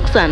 Production.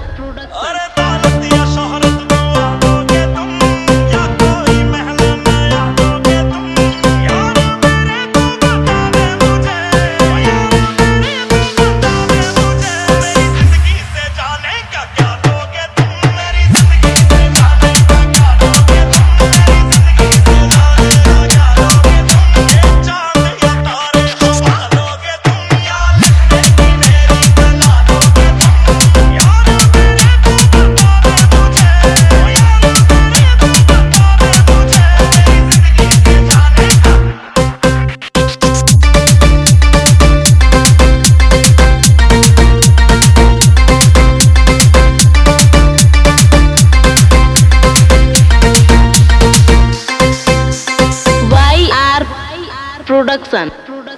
Production.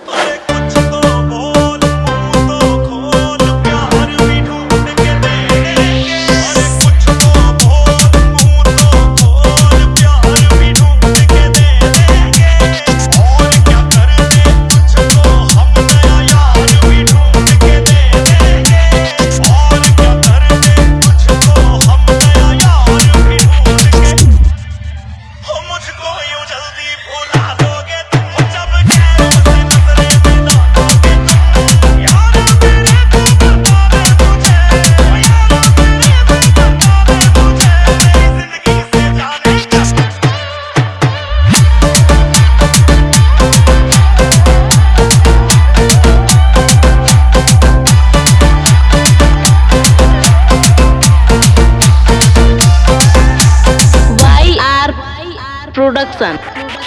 Production.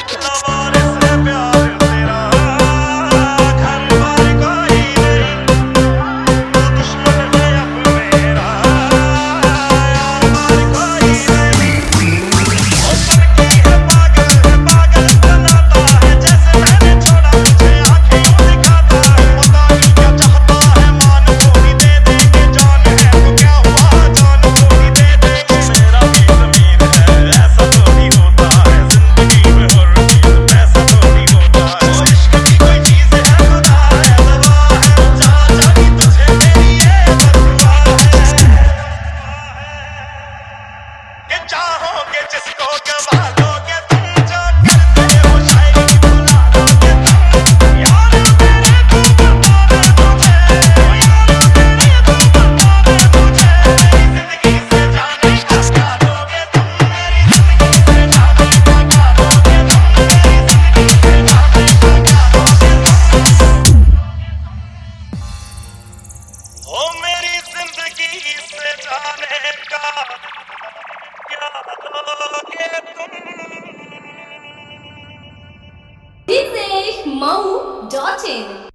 चाहोगे जिसको गवा लोगे तुम जो करते हो शायरी भुला दोगे तुम यार मेरे को बताओ मुझे यार मेरे को बताओ मुझे मेरी जिंदगी से जाने का क्या दोगे तुम मेरी जिंदगी से जाने का क्या दोगे तुम मेरी जिंदगी से जाने का क्या दोगे तुम ओ मेरी जिंदगी से जाने का This is Mau.in